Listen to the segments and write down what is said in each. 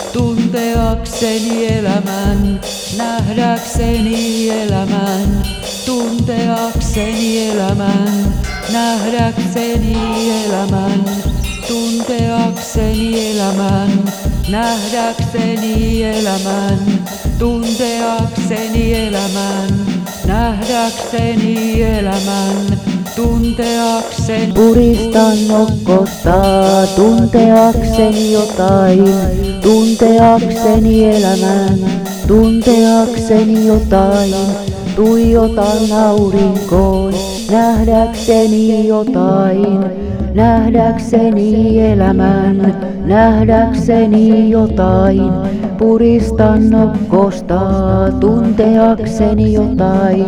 tunteakseni elämän, nähdäkseni elämän, tunteakseni elämän, nähdäkseni elämän, tunteakseni elämän, nähdäkseni elämän, tunteakseni elämän, nähdäkseni elämän, tunteakseni. Puristan nokkosta tunteakseni jotain, tunteakseni elämän, tunteakseni jotain. Tuijotan aurinkoon, nähdäkseni jotain, nähdäkseni elämän, nähdäkseni jotain. Puristan nokkosta tunteakseni jotain,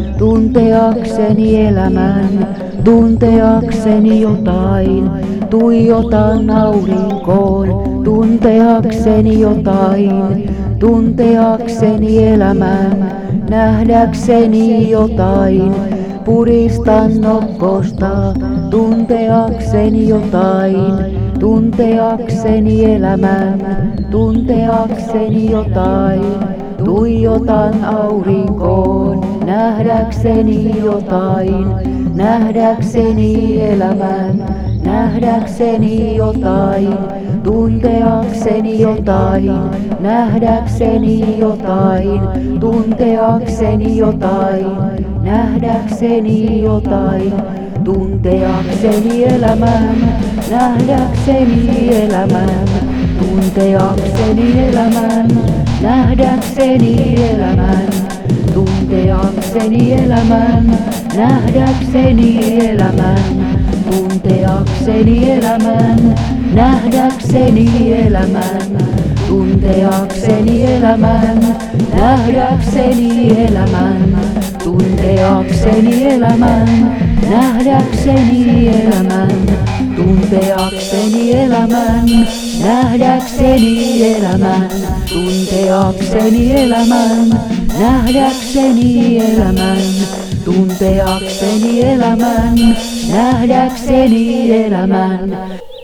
tunteakseni elämän, tunteakseni jotain. Tuijotan aurinkoon, tunteakseni jotain, tunteakseni elämän, nähdäkseni jotain. Puristan nokkosta tunteakseni jotain, tunteakseni elämän, tunteakseni jotain. Tuijotan aurinkoon, nähdäkseni jotain, nähdäkseni elämän, nähdäkseni jotain. Tunteakseni jotain, nähdäkseni jotain, tunteakseni jotain, nähdäkseni jotain. Tunteakseni elämän, nähdäkseni elämän, tunteakseni elämän, nähdäkseni elämän, tunteakseni elämän, nähdäkseni elämän, tunteakseni elämän, nähdäkseni elämän, tunteakseni elämän, nähdäkseni elämän, tunteakseni elämän, nähdäkseni elämän, tunteakseni elämän, nähdäkseni elämän, tunteakseni elämän, nähdäkseni elämän, tunteakseni elämän, nähdäkseni elämän.